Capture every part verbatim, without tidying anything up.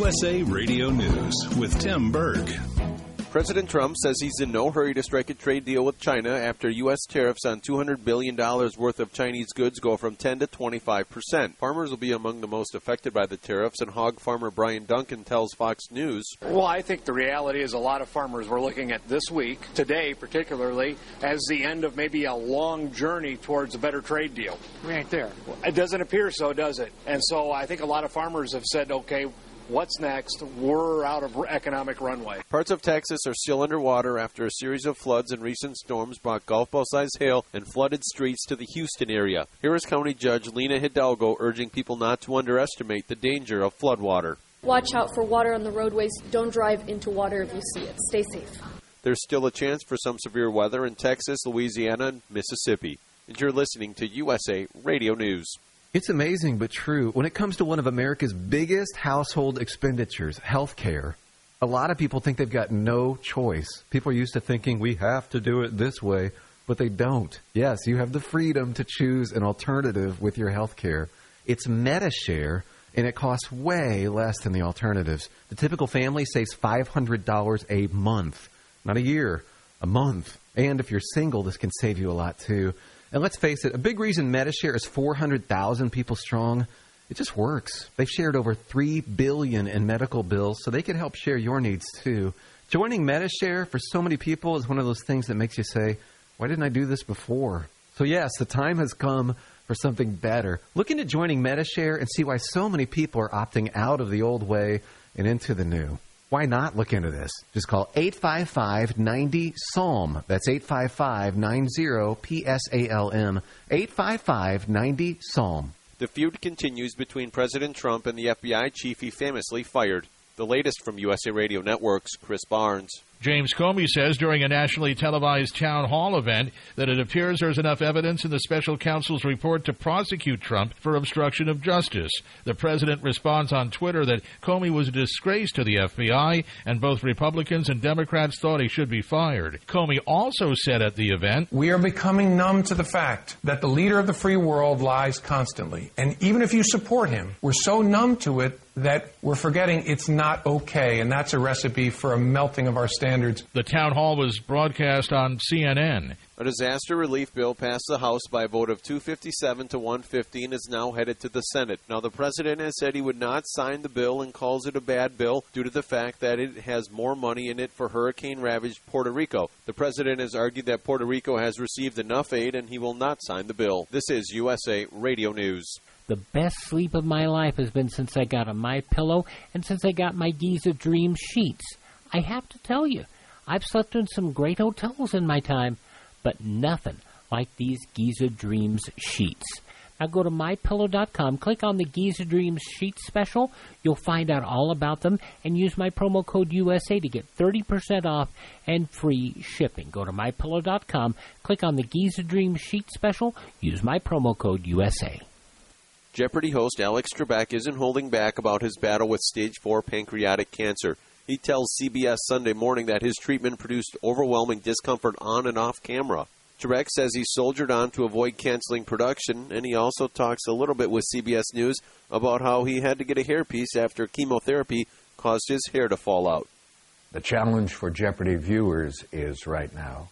U S A Radio News with Tim Berg. President Trump says he's in no hurry to strike a trade deal with China after U S tariffs on two hundred billion dollars worth of Chinese goods go from ten to twenty-five percent. Farmers will be among the most affected by the tariffs, and hog farmer Brian Duncan tells Fox News. Well, I think the reality is a lot of farmers were looking at this week, today particularly, as the end of maybe a long journey towards a better trade deal. We ain't there. It doesn't appear so, does it? And so I think a lot of farmers have said, okay, what's next? We're out of economic runway. Parts of Texas are still underwater after a series of floods and recent storms brought golf ball-sized hail and flooded streets to the Houston area. Harris County Judge Lena Hidalgo urging people not to underestimate the danger of floodwater. Watch out for water on the roadways. Don't drive into water if you see it. Stay safe. There's still a chance for some severe weather in Texas, Louisiana, and Mississippi. And you're listening to U S A Radio News. It's amazing but true. When it comes to one of America's biggest household expenditures, health care, a lot of people think they've got no choice. People are used to thinking we have to do it this way, but they don't. Yes, you have the freedom to choose an alternative with your health care. It's MediShare, and it costs way less than the alternatives. The typical family saves five hundred dollars a month, not a year, a month. And if you're single, this can save you a lot too. And let's face it, a big reason MediShare is four hundred thousand people strong, it just works. They've shared over three billion dollars in medical bills, so they can help share your needs too. Joining MediShare for so many people is one of those things that makes you say, why didn't I do this before? So yes, the time has come for something better. Look into joining MediShare and see why so many people are opting out of the old way and into the new. Why not look into this? Just call eight five five, nine zero, S A L M. That's eight five five, nine zero, P S A L M. eight five five, nine zero, S A L M. The feud continues between President Trump and the F B I chief he famously fired. The latest from U S A Radio Network's Chris Barnes. James Comey says during a nationally televised town hall event that it appears there's enough evidence in the special counsel's report to prosecute Trump for obstruction of justice. The president responds on Twitter that Comey was a disgrace to the F B I, and both Republicans and Democrats thought he should be fired. Comey also said at the event, "We are becoming numb to the fact that the leader of the free world lies constantly. And even if you support him, we're so numb to it that we're forgetting it's not okay, and that's a recipe for a melting of our standards." The town hall was broadcast on C N N. A disaster relief bill passed the House by a vote of two fifty-seven to one fifty and is now headed to the Senate. Now, the president has said he would not sign the bill and calls it a bad bill due to the fact that it has more money in it for hurricane-ravaged Puerto Rico. The president has argued that Puerto Rico has received enough aid and he will not sign the bill. This is U S A Radio News. The best sleep of my life has been since I got a MyPillow and since I got my Giza Dream sheets. I have to tell you, I've slept in some great hotels in my time, but nothing like these Giza Dreams sheets. Now go to my pillow dot com, click on the Giza Dreams sheet special. You'll find out all about them and use my promo code U S A to get thirty percent off and free shipping. Go to my pillow dot com, click on the Giza Dreams sheet special, use my promo code U S A. Jeopardy host Alex Trebek isn't holding back about his battle with stage four pancreatic cancer. He tells C B S Sunday Morning that his treatment produced overwhelming discomfort on and off camera. Trebek says he soldiered on to avoid canceling production, and he also talks a little bit with C B S News about how he had to get a hairpiece after chemotherapy caused his hair to fall out. The challenge for Jeopardy viewers is right now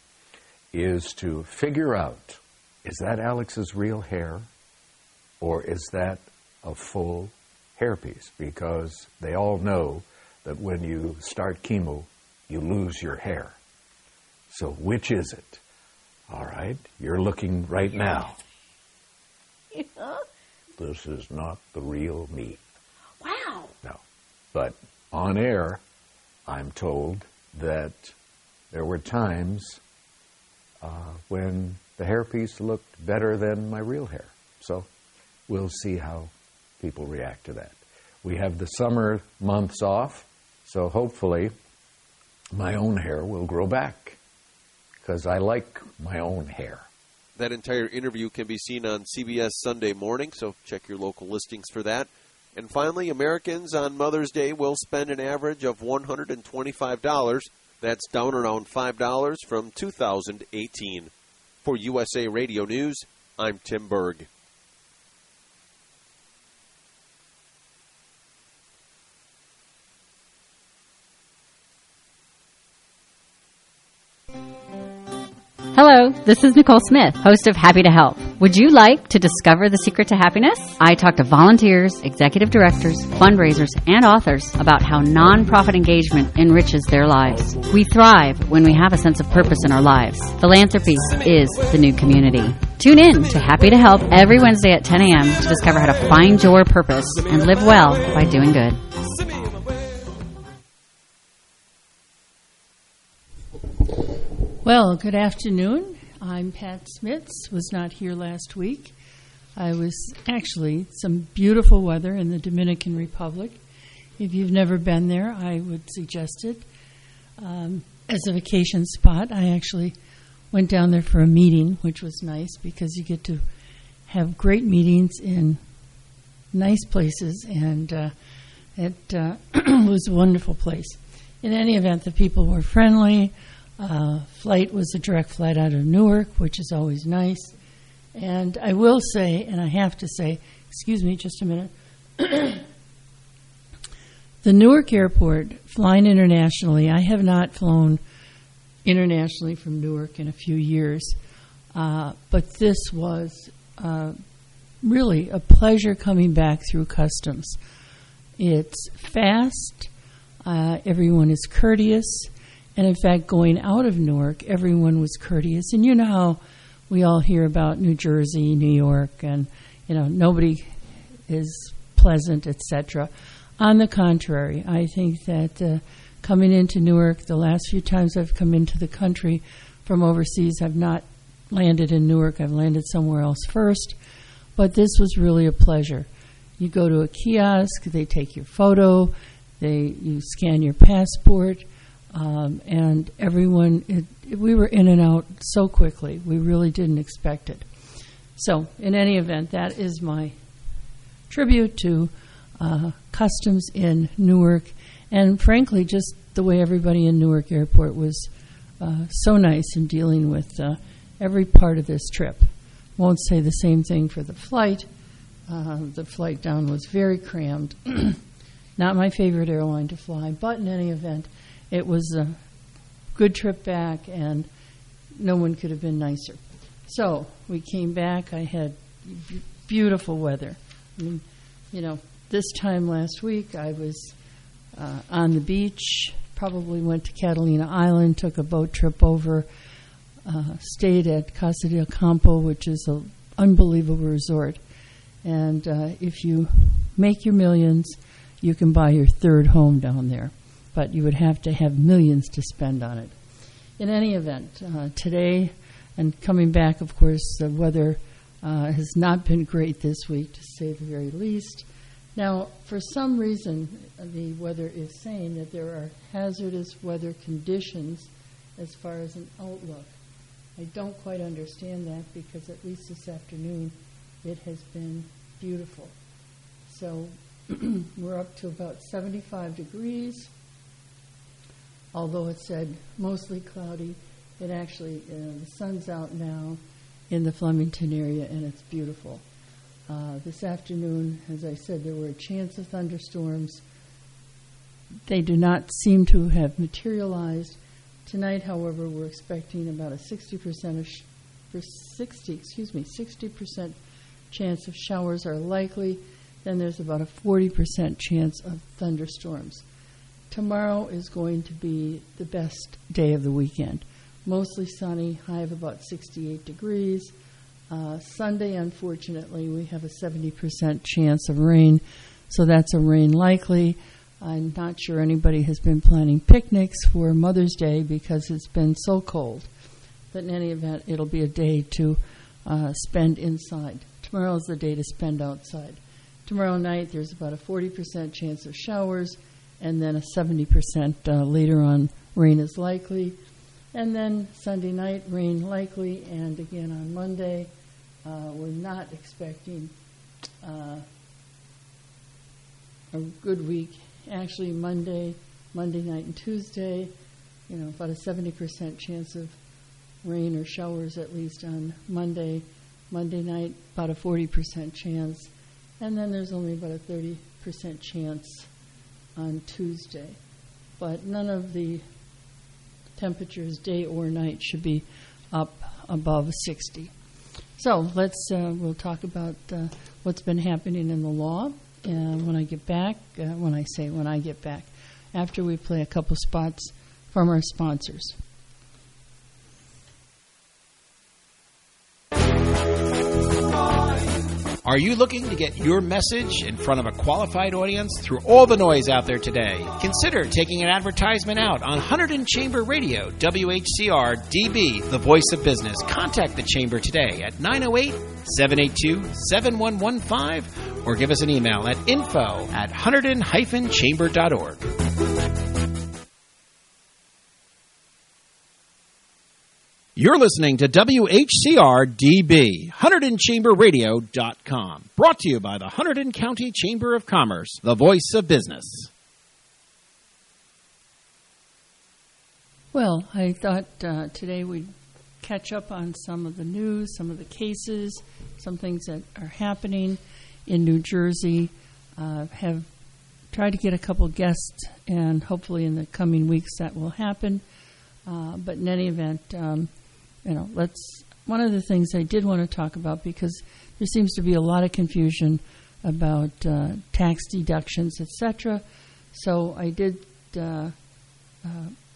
is to figure out, is that Alex's real hair? Or is that a full hairpiece? Because they all know that when you start chemo, you lose your hair. So which is it? All right, you're looking right now. Yeah. This is not the real me. Wow. No. But on air, I'm told that there were times uh, when the hairpiece looked better than my real hair. So we'll see how people react to that. We have the summer months off, so hopefully my own hair will grow back, because I like my own hair. That entire interview can be seen on C B S Sunday Morning, so check your local listings for that. And finally, Americans on Mother's Day will spend an average of one hundred twenty-five dollars. That's down around five dollars from two thousand eighteen. For U S A Radio News, I'm Tim Berg. Hello, this is Nicole Smith, host of Happy to Help. Would you like to discover the secret to happiness? I talk to volunteers, executive directors, fundraisers, and authors about how nonprofit engagement enriches their lives. We thrive when we have a sense of purpose in our lives. Philanthropy is the new community. Tune in to Happy to Help every Wednesday at ten a.m. to discover how to find your purpose and live well by doing good. Well, good afternoon. I'm Pat Smits. Was not here last week. I was actually some beautiful weather in the Dominican Republic. If you've never been there, I would suggest it. Um, as a vacation spot, I actually went down there for a meeting, which was nice because you get to have great meetings in nice places, and uh, it uh, was a wonderful place. In any event, the people were friendly. Uh, flight was a direct flight out of Newark, which is always nice. And I will say, and I have to say, excuse me just a minute, the Newark Airport, flying internationally, I have not flown internationally from Newark in a few years, uh, but this was uh, really a pleasure coming back through customs. It's fast, uh, everyone is courteous. And in fact, going out of Newark, everyone was courteous. And you know how we all hear about New Jersey, New York, and you know nobody is pleasant, et cetera. On the contrary, I think that uh, coming into Newark, the last few times I've come into the country from overseas, I've not landed in Newark. I've landed somewhere else first. But this was really a pleasure. You go to a kiosk, they take your photo, they you scan your passport. Um, and everyone, it, it, we were in and out so quickly. We really didn't expect it. So, in any event, that is my tribute to uh, customs in Newark. And frankly, just the way everybody in Newark Airport was uh, so nice in dealing with uh, every part of this trip. Won't say the same thing for the flight. Uh, the flight down was very crammed. Not my favorite airline to fly, but in any event, it was a good trip back, and no one could have been nicer. So we came back. I had b- beautiful weather. I mean, you know, this time last week I was uh, on the beach, probably went to Catalina Island, took a boat trip over, uh, stayed at Casa del Campo, which is an unbelievable resort. And uh, if you make your millions, you can buy your third home down there. But you would have to have millions to spend on it. In any event, uh, today, and coming back, of course, the weather uh, has not been great this week, to say the very least. Now, for some reason, the weather is saying that there are hazardous weather conditions as far as an outlook. I don't quite understand that because at least this afternoon it has been beautiful. So we're up to about seventy-five degrees. Although it said mostly cloudy, it actually, uh, the sun's out now in the Flemington area, and it's beautiful. Uh, this afternoon, as I said, there were a chance of thunderstorms. They do not seem to have materialized. Tonight, however, we're expecting about a sixty percent of sh- for sixty, excuse me, sixty percent chance of showers are likely. Then there's about a forty percent chance of thunderstorms. Tomorrow is going to be the best day of the weekend. Mostly sunny, high of about sixty-eight degrees. Uh, Sunday, unfortunately, we have a seventy percent chance of rain, so that's a rain likely. I'm not sure anybody has been planning picnics for Mother's Day because it's been so cold. But in any event, it'll be a day to uh, spend inside. Tomorrow is the day to spend outside. Tomorrow night, there's about a forty percent chance of showers, and then a seventy percent uh, later on rain is likely. And then Sunday night, rain likely, and again on Monday, uh, we're not expecting uh, a good week. Actually, Monday, Monday night and Tuesday, you know, about a seventy percent chance of rain or showers at least on Monday. Monday night, about a forty percent chance. And then there's only about a thirty percent chance on Tuesday. But none of the temperatures, day or night, should be up above sixty. So let's uh, we'll talk about uh, what's been happening in the law uh, when I get back. Uh, when I say when I get back, after we play a couple spots from our sponsors. Are you looking to get your message in front of a qualified audience through all the noise out there today? Consider taking an advertisement out on Hunterdon Chamber Radio, W H C R D B, the voice of business. Contact the Chamber today at nine oh eight, seven eight two, seven one one five or give us an email at info at hunterdon dash chamber dot org. You're listening to W H C R D B, Hunterdon Chamber Radio dot com. Brought to you by the Hunterdon County Chamber of Commerce, the voice of business. Well, I thought uh, today we'd catch up on some of the news, some of the cases, some things that are happening in New Jersey. Uh, have tried to get a couple guests, and hopefully in the coming weeks that will happen. Uh, but in any event, um, you know, let's. One of the things I did want to talk about, because there seems to be a lot of confusion about uh, tax deductions, et cetera. So I did uh, uh,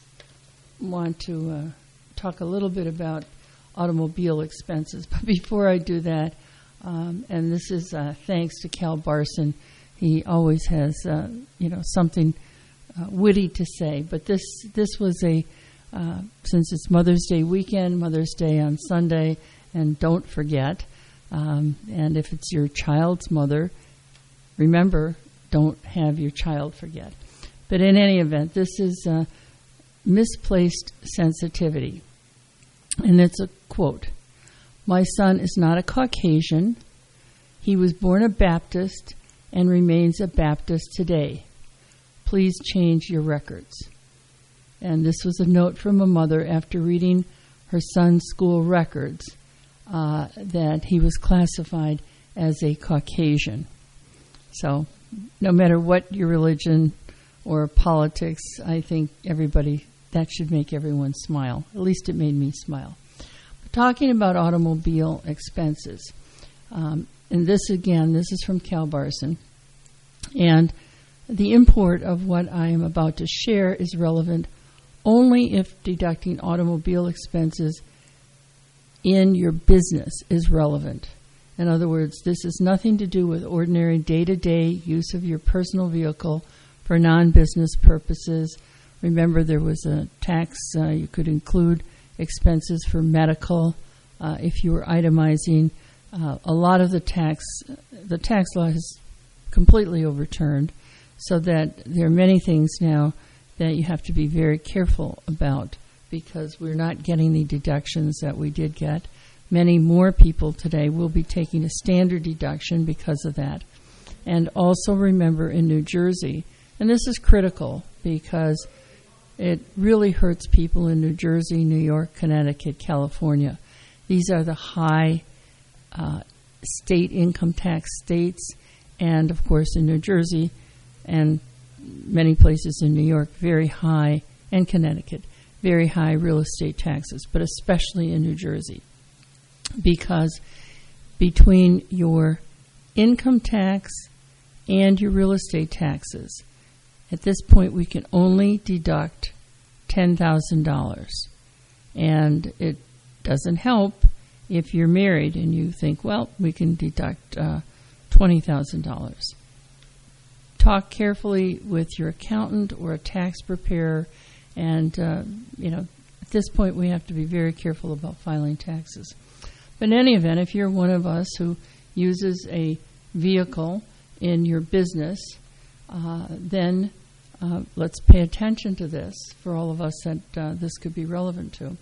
want to uh, talk a little bit about automobile expenses. But before I do that, um, and this is uh, thanks to Cal Barson, he always has uh, you know something uh, witty to say. But this this was a Uh, since it's Mother's Day weekend, Mother's Day on Sunday, and don't forget, um, and if it's your child's mother, remember, don't have your child forget. But in any event, this is uh, misplaced sensitivity. And it's a quote. "My son is not a Caucasian. He was born a Baptist and remains a Baptist today. Please change your records." And this was a note from a mother after reading her son's school records uh, that he was classified as a Caucasian. So no matter what your religion or politics, I think everybody, that should make everyone smile. At least it made me smile. But talking about automobile expenses, um, and this again, this is from Cal Barson, and the import of what I am about to share is relevant only if deducting automobile expenses in your business is relevant. In other words, this has nothing to do with ordinary day-to-day use of your personal vehicle for non-business purposes. Remember, there was a tax. Uh, you could include expenses for medical uh, if you were itemizing. Uh, a lot of the tax, the tax law is completely overturned, so that there are many things now that you have to be very careful about, because we're not getting the deductions that we did get. Many more people today will be taking a standard deduction because of that. And also remember, in New Jersey, and this is critical because it really hurts people in New Jersey, New York, Connecticut, California. These are the high uh, state income tax states, and of course in New Jersey and many places in New York, very high, and Connecticut, very high real estate taxes, but especially in New Jersey. Because between your income tax and your real estate taxes, at this point we can only deduct ten thousand dollars. And it doesn't help if you're married and you think, well, we can deduct uh, twenty thousand dollars. Talk carefully with your accountant or a tax preparer, and uh, you know, at this point we have to be very careful about filing taxes. But in any event, if you're one of us who uses a vehicle in your business, uh, then uh, let's pay attention to this for all of us that uh, this could be relevant to.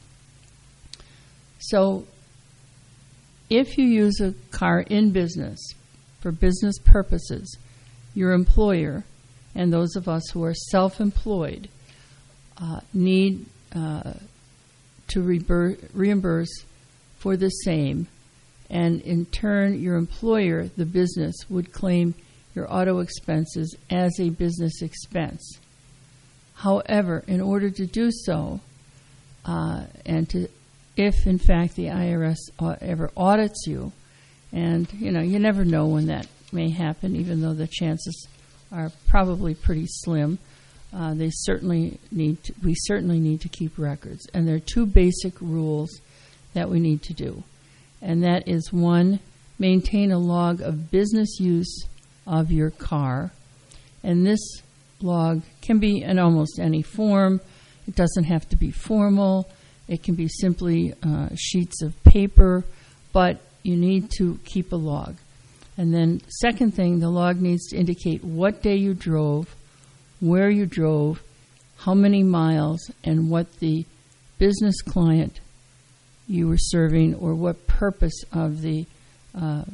So if you use a car in business for business purposes, your employer and those of us who are self-employed uh, need uh, to rebur- reimburse for the same, and in turn your employer, the business, would claim your auto expenses as a business expense. However, in order to do so, uh, and to, if in fact the I R S ever audits you, and you know you never know when that may happen, even though the chances are probably pretty slim. Uh, they certainly need. To, we certainly need to keep records, and there are two basic rules that we need to do, and that is one: maintain a log of business use of your car, and this log can be in almost any form. It doesn't have to be formal. It can be simply uh, sheets of paper, but you need to keep a log. And then second thing, the log needs to indicate what day you drove, where you drove, how many miles, and what the business client you were serving or what purpose of the uh,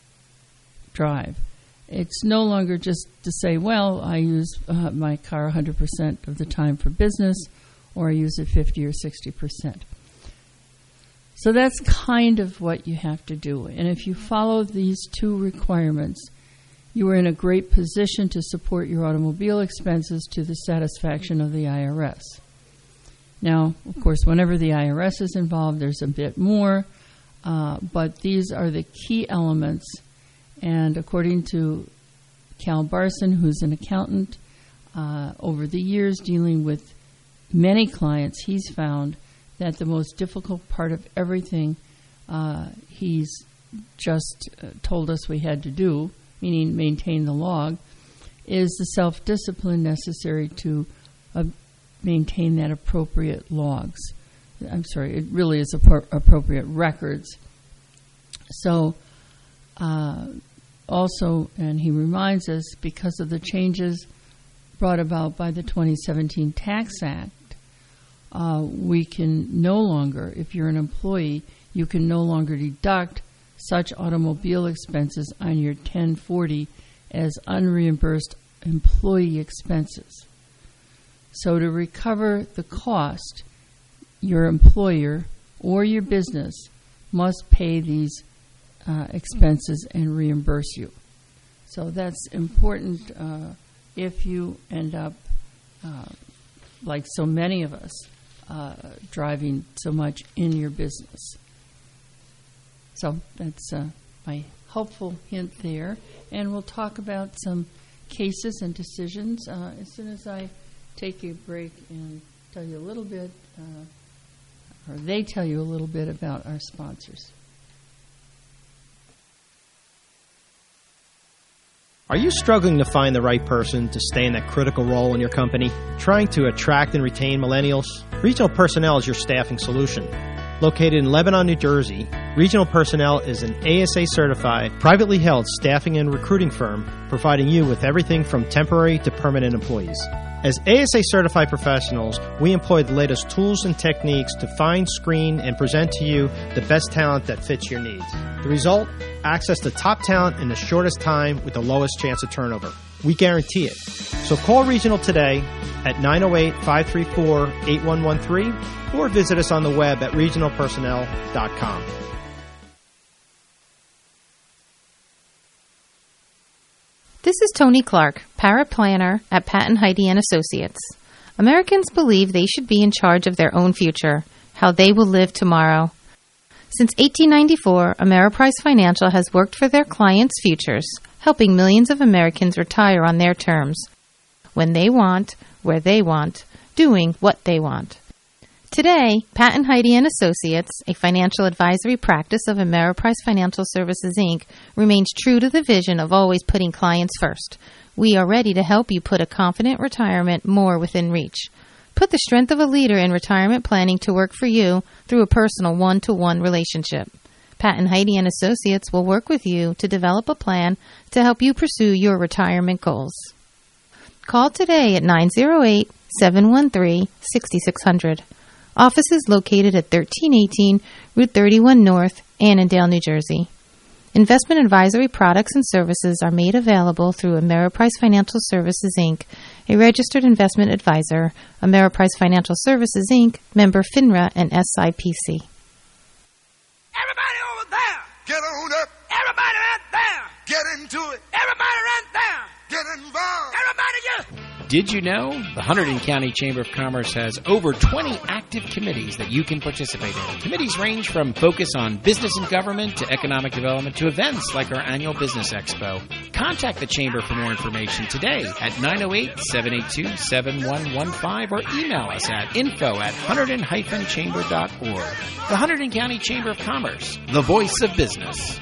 drive. It's no longer just to say, well, I use uh, my car one hundred percent of the time for business, or I use it fifty or sixty percent. So that's kind of what you have to do. And if you follow these two requirements, you are in a great position to support your automobile expenses to the satisfaction of the I R S. Now, of course, whenever the I R S is involved, there's a bit more, uh, but these are the key elements. And according to Cal Barson, who's an accountant, uh, over the years dealing with many clients, he's found that the most difficult part of everything uh, he's just uh, told us we had to do, meaning maintain the log, is the self-discipline necessary to uh, maintain that appropriate logs. I'm sorry, it really is appro- appropriate records. So uh, also, and he reminds us, because of the changes brought about by the twenty seventeen Tax Act, uh, we can no longer, if you're an employee, you can no longer deduct such automobile expenses on your ten forty as unreimbursed employee expenses. So to recover the cost, your employer or your business must pay these uh, expenses and reimburse you. So that's important uh, if you end up, uh, like so many of us, uh, driving so much in your business. So that's uh, my helpful hint there. And we'll talk about some cases and decisions uh, as soon as I take a break and tell you a little bit, uh, or they tell you a little bit about our sponsors. Are you struggling to find the right person to stay in that critical role in your company? Trying to attract and retain millennials? Regional Personnel is your staffing solution. Located in Lebanon, New Jersey, Regional Personnel is an A S A-certified, privately held staffing and recruiting firm providing you with everything from temporary to permanent employees. As A S A-certified professionals, we employ the latest tools and techniques to find, screen, and present to you the best talent that fits your needs. The result? Access to top talent in the shortest time with the lowest chance of turnover. We guarantee it. So call Regional today at nine oh eight, five three four, eight one one three or visit us on the web at regional personnel dot com. This is Tony Clark, paraplanner at Patton Heidi and Associates. Americans believe they should be in charge of their own future, how they will live tomorrow. Since eighteen ninety-four, Ameriprise Financial has worked for their clients' futures, helping millions of Americans retire on their terms, when they want, where they want, doing what they want. Today, Patton Heidi and Associates, a financial advisory practice of Ameriprise Financial Services, Incorporated, remains true to the vision of always putting clients first. We are ready to help you put a confident retirement more within reach. Put the strength of a leader in retirement planning to work for you through a personal one-to-one relationship. Patton Heidi and Associates will work with you to develop a plan to help you pursue your retirement goals. Call today at nine oh eight, seven one three, six six zero zero. Office is located at thirteen eighteen Route thirty-one North, Annandale, New Jersey. Investment advisory products and services are made available through Ameriprise Financial Services, Incorporated, a registered investment advisor, Ameriprise Financial Services, Incorporated, member FINRA and S I P C. Everybody over there, get on up. Everybody right there, get into it. Everybody right there, get involved. Everybody just... Did you know? The Hunterdon County Chamber of Commerce has over twenty active committees that you can participate in. Committees range from focus on business and government to economic development to events like our annual Business Expo. Contact the Chamber for more information today at nine oh eight, seven eight two, seven one one five or email us at info at hunterdon dash chamber dot org. The Hunterdon County Chamber of Commerce, the voice of business.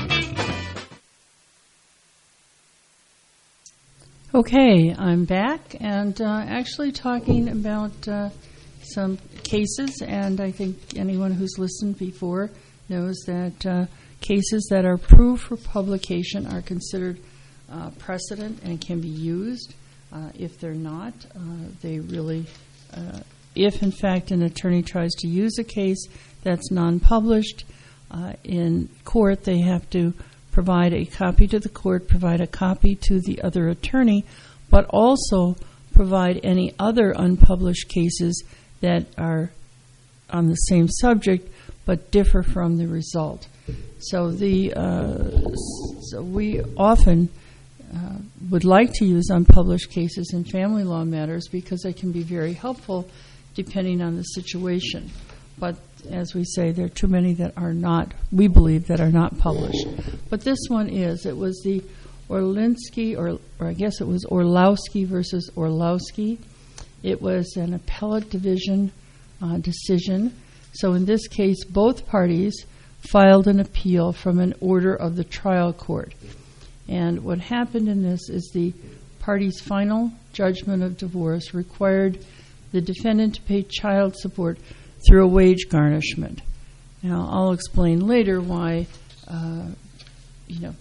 Okay, I'm back and uh, actually talking about uh, some cases, and I think anyone who's listened before knows that uh, cases that are approved for publication are considered uh, precedent and can be used. Uh, if they're not, uh, they really, uh, if in fact an attorney tries to use a case that's non-published uh, in court, they have to provide a copy to the court, provide a copy to the other attorney, but also provide any other unpublished cases that are on the same subject but differ from the result. So the uh, so we often uh, would like to use unpublished cases in family law matters because they can be very helpful depending on the situation. But as we say, there are too many that are not, we believe, that are not published. But this one is. It was the Orlinsky, or, or I guess it was Orlowski versus Orlowski. It was an appellate division uh, decision. So in this case, both parties filed an appeal from an order of the trial court. And what happened in this is the party's final judgment of divorce required the defendant to pay child support through a wage garnishment. Now, I'll explain later why, uh, you know,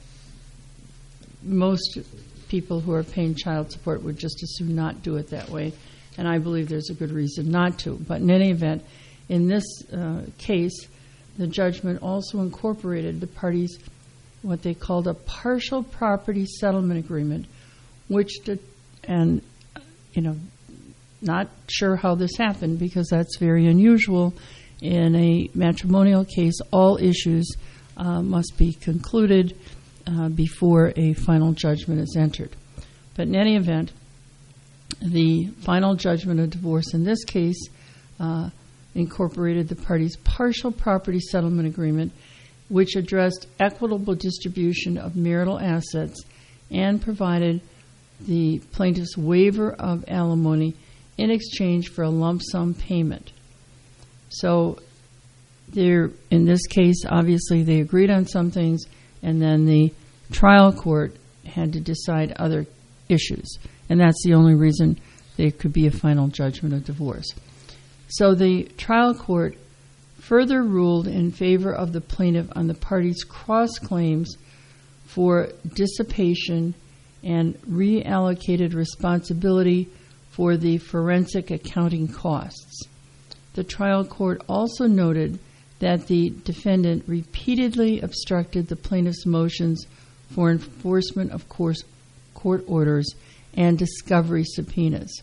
most people who are paying child support would just as soon not do it that way, and I believe there's a good reason not to. But in any event, in this uh, case, the judgment also incorporated the parties' what they called a partial property settlement agreement, which did, and, you know, not sure how this happened because that's very unusual. In a matrimonial case, all issues uh, must be concluded uh, before a final judgment is entered. But in any event, the final judgment of divorce in this case uh, incorporated the parties' partial property settlement agreement, which addressed equitable distribution of marital assets and provided the plaintiff's waiver of alimony in exchange for a lump sum payment. So there, in this case, obviously they agreed on some things, and then the trial court had to decide other issues. And that's the only reason there could be a final judgment of divorce. So the trial court further ruled in favor of the plaintiff on the parties' cross-claims for dissipation and reallocated responsibility for the forensic accounting costs. The trial court also noted that the defendant repeatedly obstructed the plaintiff's motions for enforcement of course, court orders and discovery subpoenas.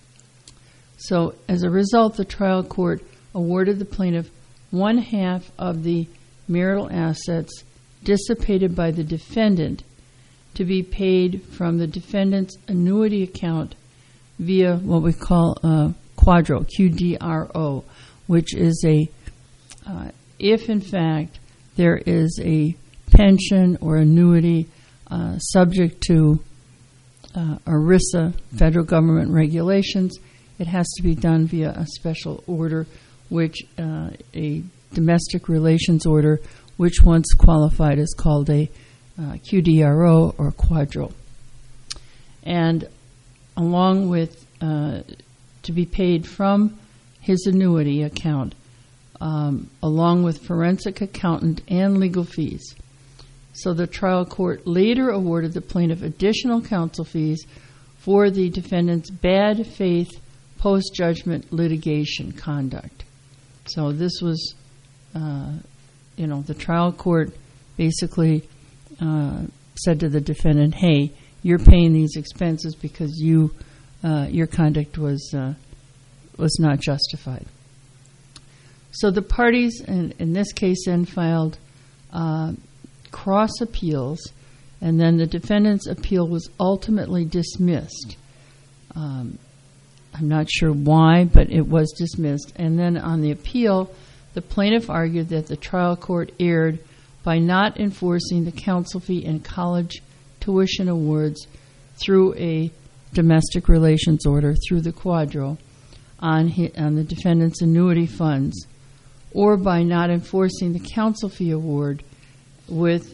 So as a result, the trial court awarded the plaintiff one half of the marital assets dissipated by the defendant to be paid from the defendant's annuity account via what we call uh, Quadro, Q D R O, which is a, uh, if in fact there is a pension or annuity uh, subject to uh, ERISA, federal government regulations, it has to be done via a special order, which uh, a domestic relations order, which once qualified is called a uh, Q D R O or Quadro. And along with uh, to be paid from his annuity account, um, along with forensic accountant and legal fees. So the trial court later awarded the plaintiff additional counsel fees for the defendant's bad faith post-judgment litigation conduct. So this was, uh, you know, the trial court basically uh, said to the defendant, hey, you're paying these expenses because you, uh, your conduct was uh, was not justified. So the parties, in, in this case, then filed uh, cross appeals, and then the defendant's appeal was ultimately dismissed. Um, I'm not sure why, but it was dismissed. And then on the appeal, the plaintiff argued that the trial court erred by not enforcing the counsel fee and college tuition awards through a domestic relations order through the Quadro on, hi, on the defendant's annuity funds, or by not enforcing the counsel fee award with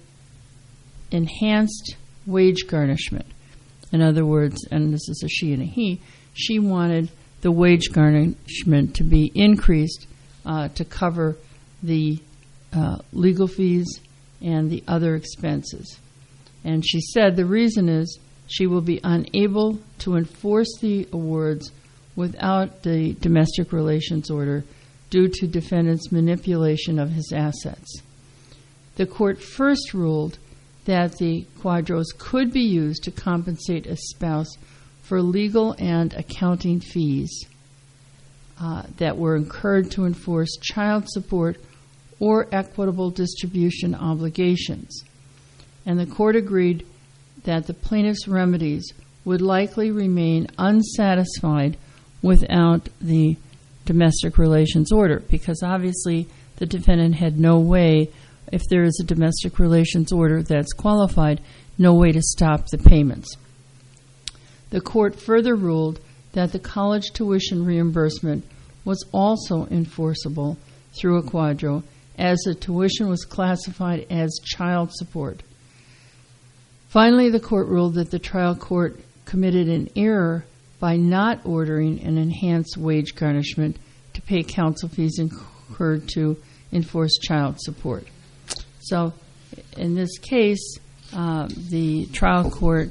enhanced wage garnishment. In other words, and this is a she and a he, she wanted the wage garnishment to be increased uh, to cover the uh, legal fees and the other expenses. And she said the reason is she will be unable to enforce the awards without the domestic relations order due to defendant's manipulation of his assets. The court first ruled that the Quadros could be used to compensate a spouse for legal and accounting fees uh, that were incurred to enforce child support or equitable distribution obligations. And the court agreed that the plaintiff's remedies would likely remain unsatisfied without the domestic relations order, because obviously the defendant had no way, if there is a domestic relations order that's qualified, no way to stop the payments. The court further ruled that the college tuition reimbursement was also enforceable through a Quadro, as the tuition was classified as child support. Finally, the court ruled that the trial court committed an error by not ordering an enhanced wage garnishment to pay counsel fees incurred to enforce child support. So, in this case, uh, the trial court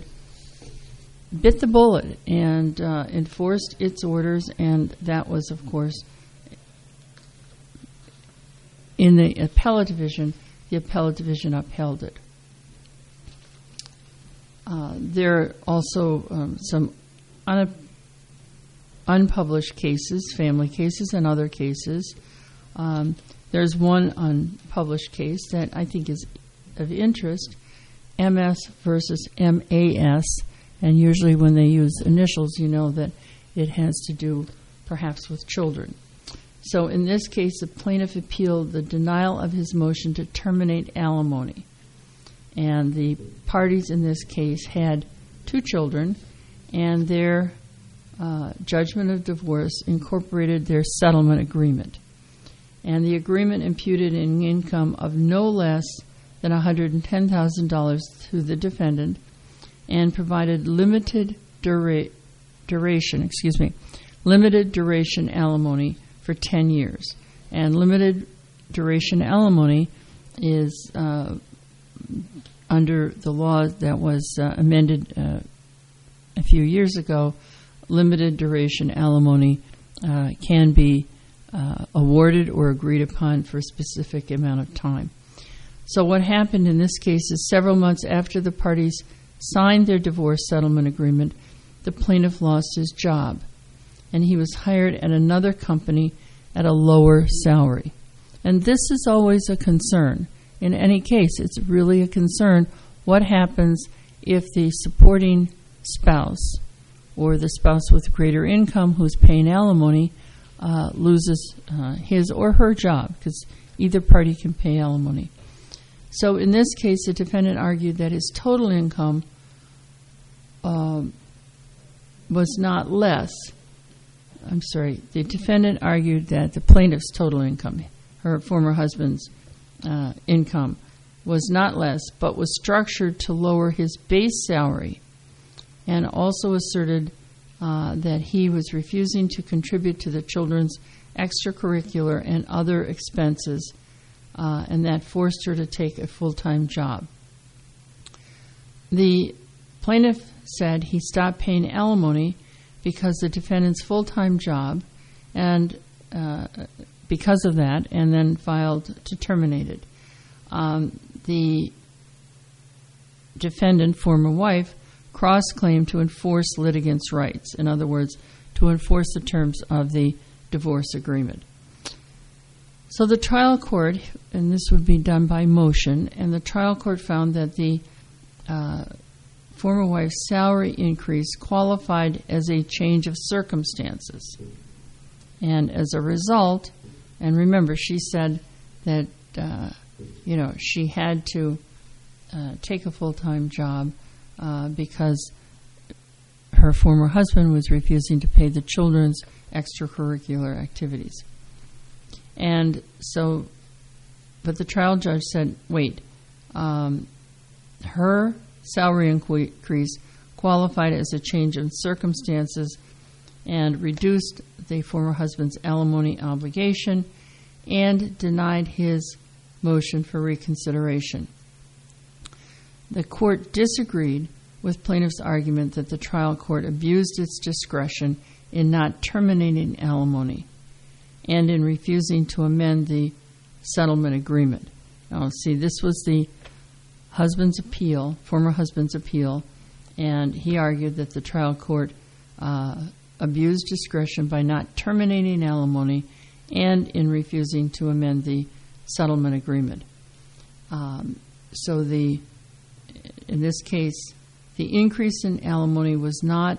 bit the bullet and uh, enforced its orders, and that was, of course, in the appellate division, the appellate division upheld it. Uh, there are also um, some un- unpublished cases, family cases and other cases. Um, there's one unpublished case that I think is of interest, M S versus M A S, and usually when they use initials, you know that it has to do perhaps with children. So in this case, the plaintiff appealed the denial of his motion to terminate alimony. And the parties in this case had two children, and their uh, judgment of divorce incorporated their settlement agreement. And the agreement imputed an income of no less than one hundred ten thousand dollars to the defendant and provided limited dura- duration, excuse me, limited duration alimony for ten years. And limited duration alimony is uh, under the law that was uh, amended uh, a few years ago. Limited duration alimony uh, can be uh, awarded or agreed upon for a specific amount of time. So what happened in this case is several months after the parties signed their divorce settlement agreement, the plaintiff lost his job, and he was hired at another company at a lower salary. And this is always a concern. In any case, it's really a concern what happens if the supporting spouse or the spouse with greater income who's paying alimony uh, loses uh, his or her job, because either party can pay alimony. So in this case, the defendant argued that his total income um, was not less. I'm sorry, the defendant argued that the plaintiff's total income, her former husband's uh, income, was not less, but was structured to lower his base salary, and also asserted uh, that he was refusing to contribute to the children's extracurricular and other expenses, uh, and that forced her to take a full-time job. The plaintiff said he stopped paying alimony because the defendant's full-time job, and uh, because of that, and then filed to terminate it. Um, the defendant, former wife, cross-claimed to enforce litigants' rights. In other words, to enforce the terms of the divorce agreement. So the trial court, and this would be done by motion, and the trial court found that the uh, former wife's salary increase qualified as a change of circumstances. And as a result, and remember, she said that, uh, you know, she had to uh, take a full-time job uh, because her former husband was refusing to pay the children's extracurricular activities. And so, but the trial judge said, wait, um, her salary increase qualified as a change in circumstances and reduced the former husband's alimony obligation and denied his motion for reconsideration. The court disagreed with plaintiff's argument that the trial court abused its discretion in not terminating alimony and in refusing to amend the settlement agreement. Now, see, this was the husband's appeal, former husband's appeal, and he argued that the trial court uh, abused discretion by not terminating alimony and in refusing to amend the settlement agreement. Um, so the, in this case, the increase in alimony was not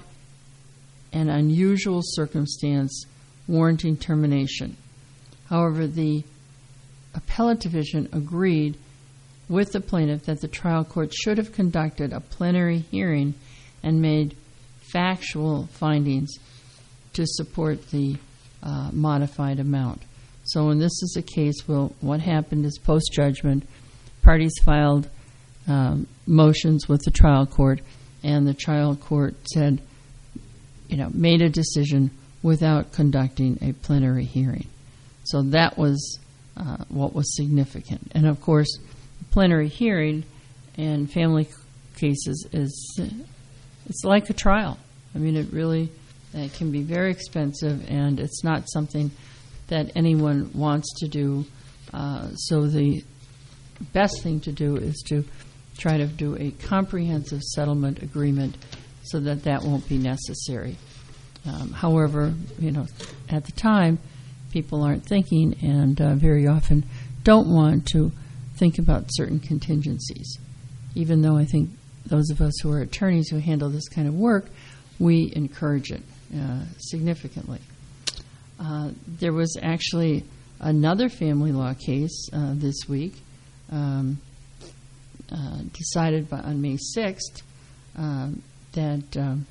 an unusual circumstance warranting termination. However, the appellate division agreed with the plaintiff that the trial court should have conducted a plenary hearing and made factual findings to support the uh, modified amount. So when this is a case, well, what happened is post-judgment, parties filed um, motions with the trial court, and the trial court said, you know, made a decision without conducting a plenary hearing. So that was uh, what was significant. And of course, plenary hearing in family cases is it's like a trial. I mean, it really it can be very expensive, and it's not something that anyone wants to do. Uh, so the best thing to do is to try to do a comprehensive settlement agreement so that that won't be necessary. Um, however, you know, at the time, people aren't thinking and uh, very often don't want to think about certain contingencies. Even though I think those of us who are attorneys who handle this kind of work, we encourage it uh, significantly. Uh, there was actually another family law case uh, this week um, uh, decided by, on May sixth um, that um,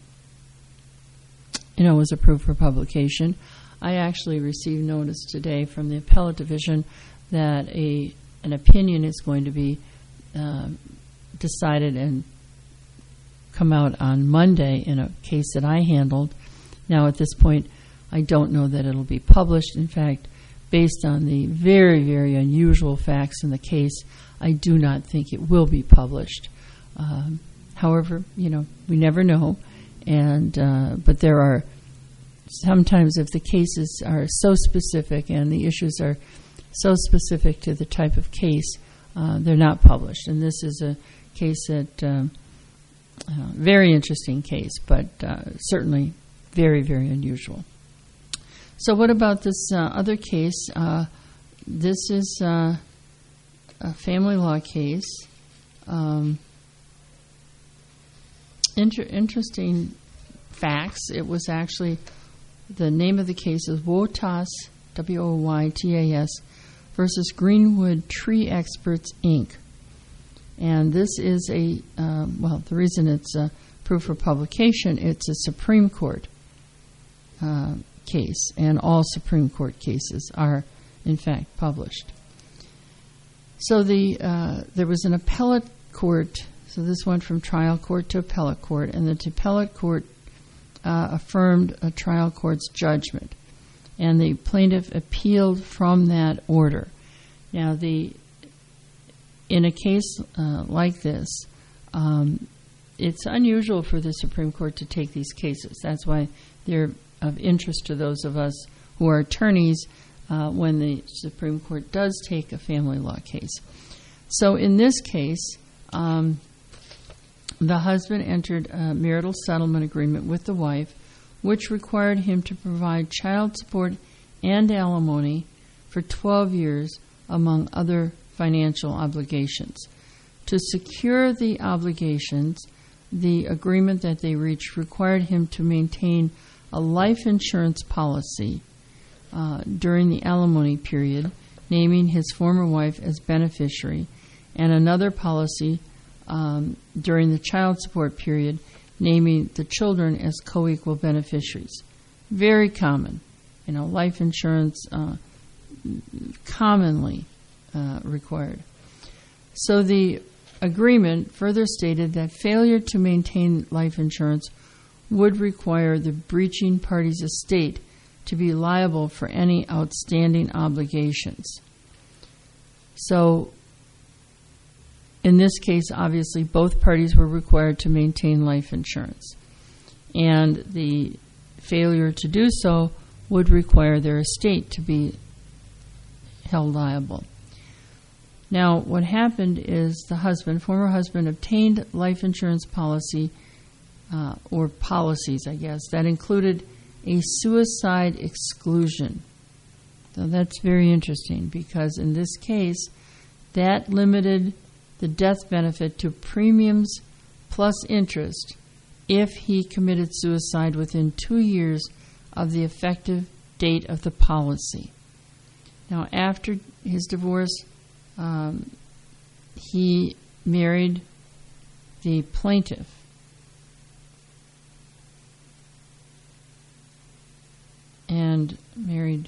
you know was approved for publication. I actually received notice today from the appellate division that a an opinion is going to be uh, decided and come out on Monday in a case that I handled. Now, at this point, I don't know that it'll be published. In fact, based on the very, very unusual facts in the case, I do not think it will be published. Um, however, you know, we never know. And uh, but there are sometimes if the cases are so specific and the issues are so specific to the type of case, uh, they're not published. And this is a case that, um, uh, very interesting case, but uh, certainly very, very unusual. So what about this uh, other case? Uh, this is uh, a family law case. Um, inter- interesting facts. It was actually, the name of the case is Woytas, W O Y T A S, versus Greenwood Tree Experts, Incorporated. And this is a, uh, well, the reason it's uh, approved for publication, it's a Supreme Court uh, case, and all Supreme Court cases are, in fact, published. So the uh, there was an appellate court, so this went from trial court to appellate court, and the appellate court uh, affirmed a trial court's judgment, and the plaintiff appealed from that order. Now, the in a case uh, like this, um, it's unusual for the Supreme Court to take these cases. That's why they're of interest to those of us who are attorneys uh, when the Supreme Court does take a family law case. So in this case, um, the husband entered a marital settlement agreement with the wife, which required him to provide child support and alimony for twelve years, among other financial obligations. To secure the obligations, the agreement that they reached required him to maintain a life insurance policy uh, during the alimony period, naming his former wife as beneficiary, and another policy um, during the child support period, naming the children as co-equal beneficiaries. Very common. You know, life insurance uh, commonly uh, required. So the agreement further stated that failure to maintain life insurance would require the breaching party's estate to be liable for any outstanding obligations. So in this case, obviously, both parties were required to maintain life insurance, and the failure to do so would require their estate to be held liable. Now, what happened is the husband, former husband, obtained life insurance policy, uh, or policies, I guess, that included a suicide exclusion. So that's very interesting, because in this case, that limited the death benefit to premiums plus interest if he committed suicide within two years of the effective date of the policy. Now, after his divorce, um, he married the plaintiff. And married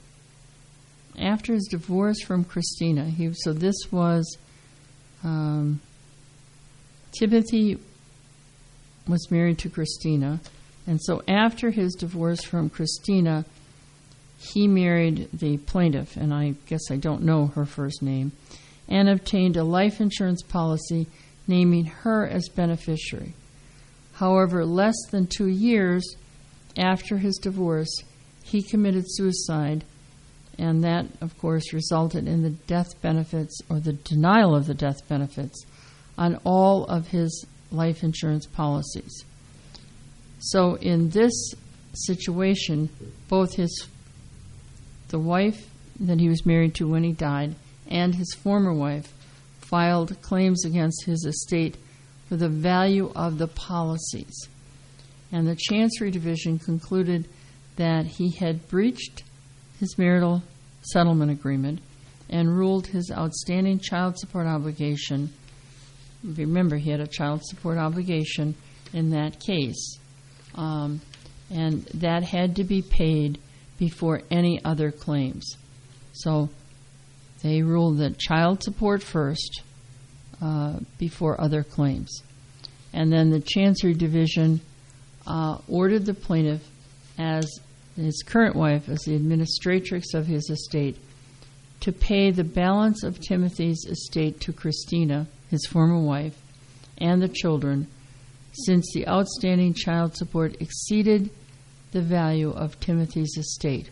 after his divorce from Christina. He so this was um, Timothy was married to Christina, and so after his divorce from Christina, he married the plaintiff, and I guess I don't know her first name, and obtained a life insurance policy naming her as beneficiary. However, less than two years after his divorce, he committed suicide, and that, of course, resulted in the death benefits, or the denial of the death benefits, on all of his life insurance policies. So in this situation, both his the wife that he was married to when he died and his former wife filed claims against his estate for the value of the policies. And the Chancery Division concluded that he had breached his marital settlement agreement and ruled his outstanding child support obligation. Remember, he had a child support obligation in that case, um, and that had to be paid before any other claims. So they ruled that child support first uh, before other claims. And then the Chancery Division uh, ordered the plaintiff, as his current wife, as the administratrix of his estate, to pay the balance of Timothy's estate to Christina, his former wife, and the children, since the outstanding child support exceeded the value of Timothy's estate.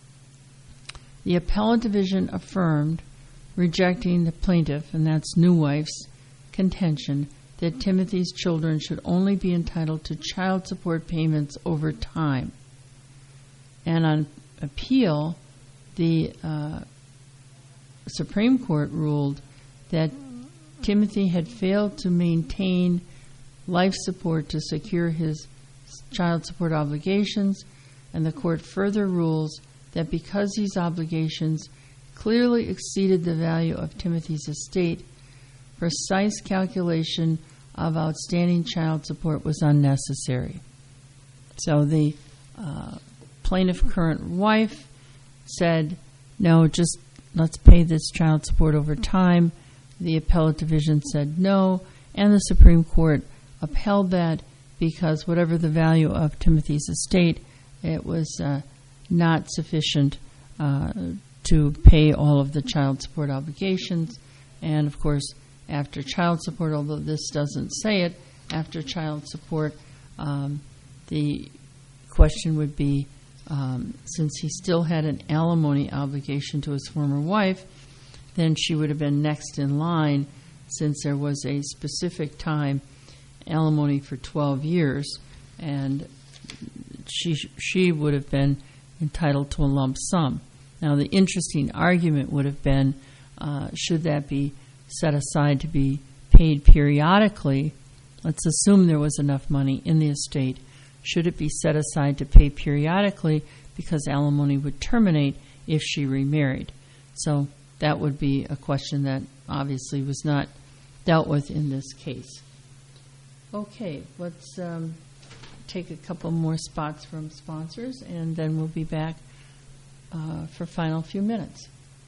The Appellate Division affirmed, rejecting the plaintiff, and that's new wife's, contention that Timothy's children should only be entitled to child support payments over time. And on appeal, the uh, Supreme Court ruled that Timothy had failed to maintain life support to secure his child support obligations, and the court further rules that because these obligations clearly exceeded the value of Timothy's estate, precise calculation of outstanding child support was unnecessary. So the uh, plaintiff current wife said, no, just let's pay this child support over time. The Appellate Division said no, and the Supreme Court upheld that because whatever the value of Timothy's estate, it was uh, not sufficient uh, to pay all of the child support obligations. And, of course, after child support, although this doesn't say it, after child support, um, the question would be, um, since he still had an alimony obligation to his former wife, then she would have been next in line, since there was a specific time alimony for twelve years, and she she would have been entitled to a lump sum. Now, the interesting argument would have been, uh, should that be set aside to be paid periodically let's assume there was enough money in the estate, should it be set aside to pay periodically because alimony would terminate if she remarried? So that would be a question that obviously was not dealt with in this case. Okay, let's um, take a couple more spots from sponsors, and then we'll be back uh, for final few minutes.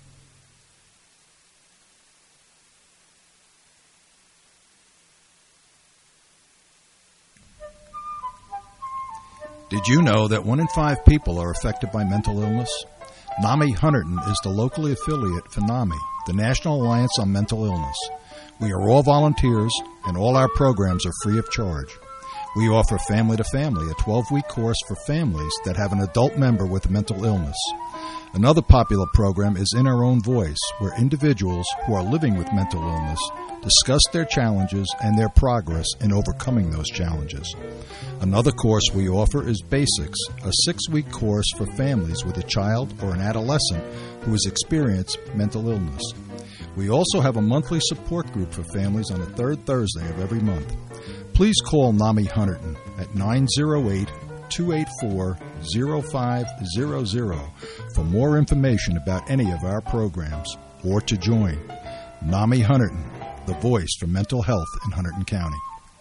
Did you know that one in five people are affected by mental illness? NAMI Hunterdon is the locally affiliate for NAMI, the National Alliance on Mental Illness. We are all volunteers, and all our programs are free of charge. We offer Family to Family, a twelve-week course for families that have an adult member with a mental illness. Another popular program is In Our Own Voice, where individuals who are living with mental illness discuss their challenges and their progress in overcoming those challenges. Another course we offer is Basics, a six-week course for families with a child or an adolescent who has experienced mental illness. We also have a monthly support group for families on the third Thursday of every month. Please call NAMI Hunterdon at nine oh eight, two eight four, oh five hundred for more information about any of our programs or to join. NAMI Hunterdon, the voice for mental health in Hunterdon County.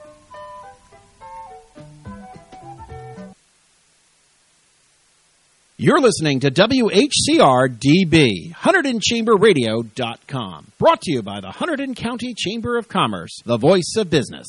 You're listening to W H C R D B, Hunterdon Chamber Radio dot com. Brought to you by the Hunterdon County Chamber of Commerce, the voice of business.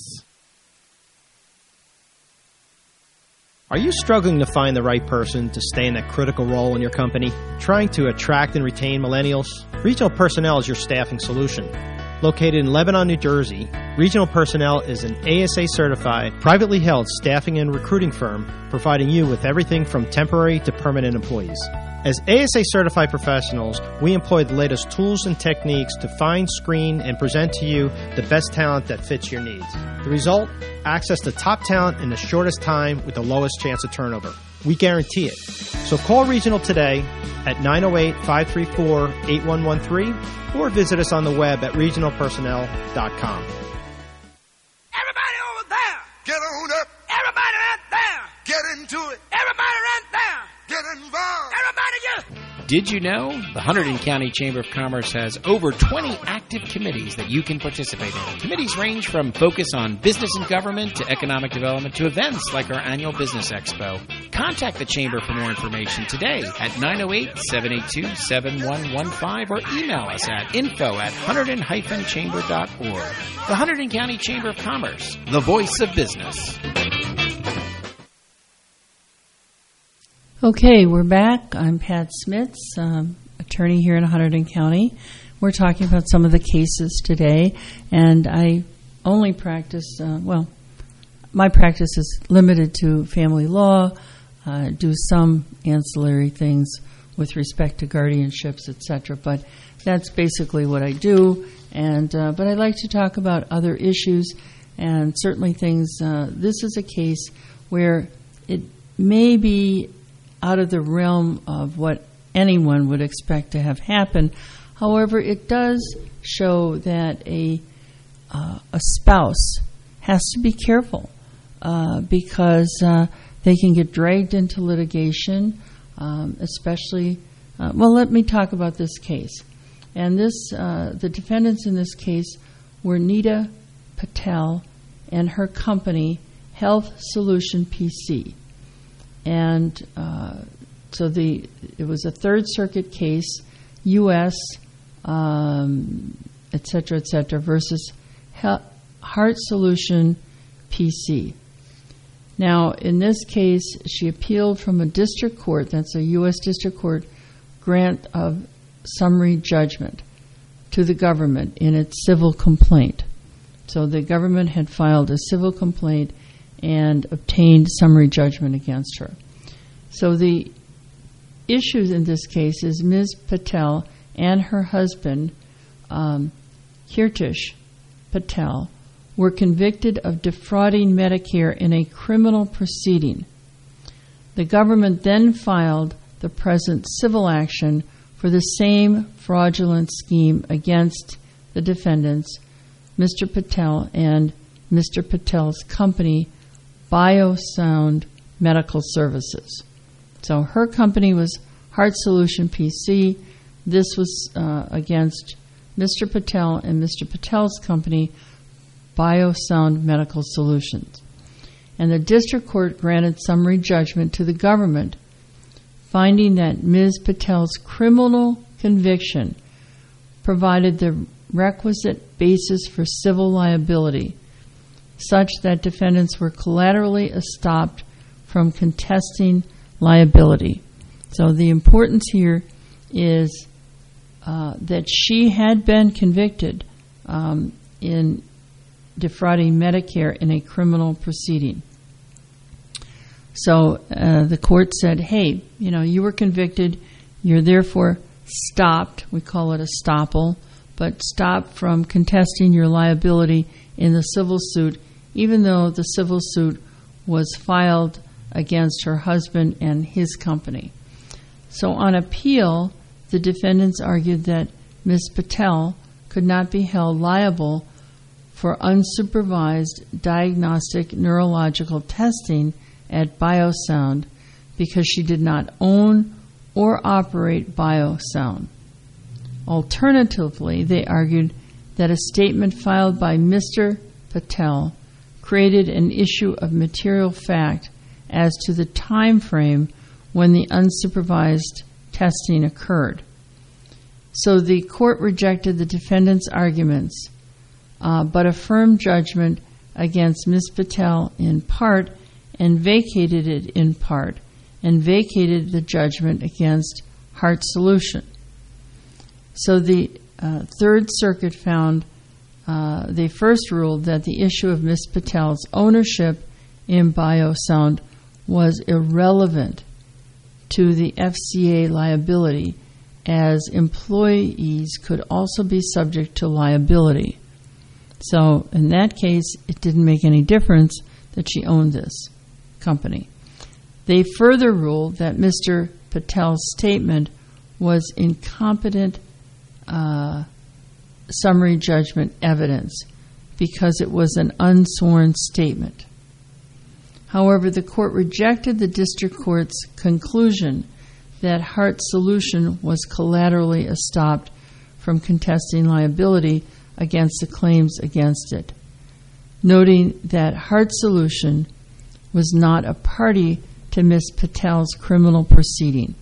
Are you struggling to find the right person to stay in that critical role in your company? Trying to attract and retain millennials? Regional Personnel is your staffing solution. Located in Lebanon, New Jersey, Regional Personnel is an A S A-certified, privately held staffing and recruiting firm providing you with everything from temporary to permanent employees. As A S A-certified professionals, we employ the latest tools and techniques to find, screen, and present to you the best talent that fits your needs. The result? Access to top talent in the shortest time with the lowest chance of turnover. We guarantee it. So call Regional today at nine oh eight, five three four, eight one one three or visit us on the web at regional personnel dot com. Everybody over there, get on up. Everybody right there, get into it. Everybody right there, get involved. Everybody get... Did you know the Hunterdon County Chamber of Commerce has over twenty active committees that you can participate in? Committees range from focus on business and government to economic development to events like our annual Business Expo. Contact the Chamber for more information today at nine oh eight, seven eight two, seven one one five or email us at info at hunterdon dash chamber dot org. The Hunterdon County Chamber of Commerce, the voice of business. Okay, we're back. I'm Pat Smits, um, attorney here in Hunterdon County. We're talking about some of the cases today, and I only practice, uh, well, my practice is limited to family law, uh, do some ancillary things with respect to guardianships, et cetera, but that's basically what I do, and uh, but I like to talk about other issues, and certainly things, uh, this is a case where it may be out of the realm of what anyone would expect to have happen. However, it does show that a uh, a spouse has to be careful uh, because uh, they can get dragged into litigation, um, especially, uh, well, let me talk about this case. And this, uh, the defendants in this case were Nita Patel and her company, Health Solution P C. And uh, so the it was a Third Circuit case, U S, um, et cetera, et cetera, versus Heart Solution P C. Now, in this case, she appealed from a district court, that's a U S district court, grant of summary judgment to the government in its civil complaint. So the government had filed a civil complaint and obtained summary judgment against her. So the issues in this case is Miz Patel and her husband, um, Kirtish Patel, were convicted of defrauding Medicare in a criminal proceeding. The government then filed the present civil action for the same fraudulent scheme against the defendants, Mister Patel and Mister Patel's company, BioSound Medical Services. So her company was Heart Solution P C. This was uh, against Mister Patel and Mister Patel's company, BioSound Medical Solutions. And the district court granted summary judgment to the government, finding that Miz Patel's criminal conviction provided the requisite basis for civil liability, such that defendants were collaterally estopped from contesting liability. So the importance here is uh, that she had been convicted um, in defrauding Medicare in a criminal proceeding. So uh, the court said, hey, you know, you were convicted, you're therefore stopped, we call it estoppel, but stopped from contesting your liability in the civil suit, even though the civil suit was filed against her husband and his company. So on appeal, the defendants argued that Miz Patel could not be held liable for unsupervised diagnostic neurological testing at BioSound because she did not own or operate BioSound. Alternatively, they argued that a statement filed by Mister Patel created an issue of material fact as to the time frame when the unsupervised testing occurred. So the court rejected the defendant's arguments, uh, but affirmed judgment against Miz Patel in part and vacated it in part, and vacated the judgment against Heart Solution. So the uh, Third Circuit found, uh, they first ruled that the issue of Miz Patel's ownership in BioSound was irrelevant to the F C A liability, as employees could also be subject to liability. So in that case, it didn't make any difference that she owned this company. They further ruled that Mister Patel's statement was incompetent uh, summary judgment evidence because it was an unsworn statement. However, the court rejected the district court's conclusion that Heart Solution was collaterally estopped from contesting liability against the claims against it, noting that Heart Solution was not a party to Miz Patel's criminal proceeding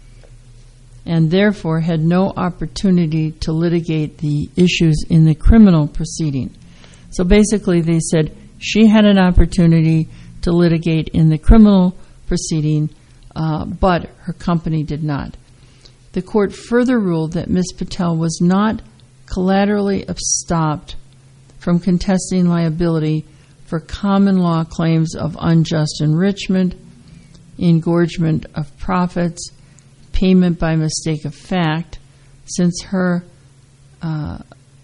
and therefore had no opportunity to litigate the issues in the criminal proceeding. So basically they said she had an opportunity to litigate in the criminal proceeding, uh, but her company did not. The court further ruled that Miz Patel was not collaterally estopped from contesting liability for common law claims of unjust enrichment, engorgement of profits, payment by mistake of fact, since her uh,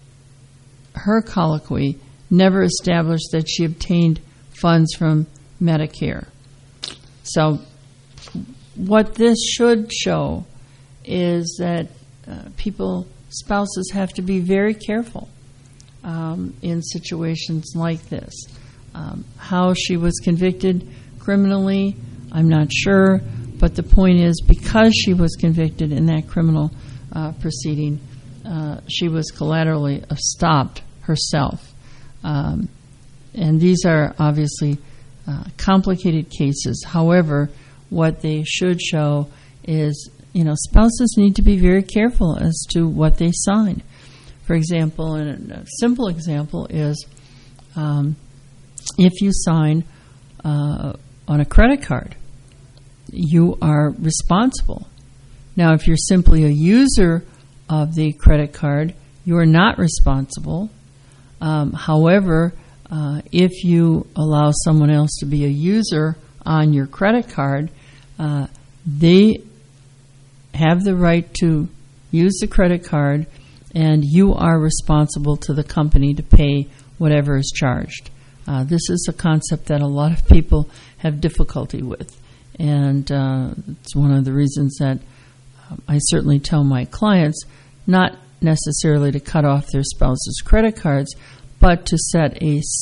her colloquy never established that she obtained funds from Medicare. So what this should show is that uh, people, spouses, have to be very careful um, in situations like this. Um, how she was convicted criminally, I'm not sure, but the point is, because she was convicted in that criminal uh, proceeding, uh, she was collaterally estopped herself. Um, and these are obviously uh, complicated cases. However, what they should show is, you know, spouses need to be very careful as to what they sign. For example, and a simple example is um, if you sign uh, on a credit card, you are responsible. Now, if you're simply a user of the credit card, you are not responsible. Um, however, uh, if you allow someone else to be a user on your credit card, uh, they have the right to use the credit card, and you are responsible to the company to pay whatever is charged. Uh, this is a concept that a lot of people have difficulty with, and uh, it's one of the reasons that um, I certainly tell my clients not necessarily to cut off their spouse's credit cards, but to set a,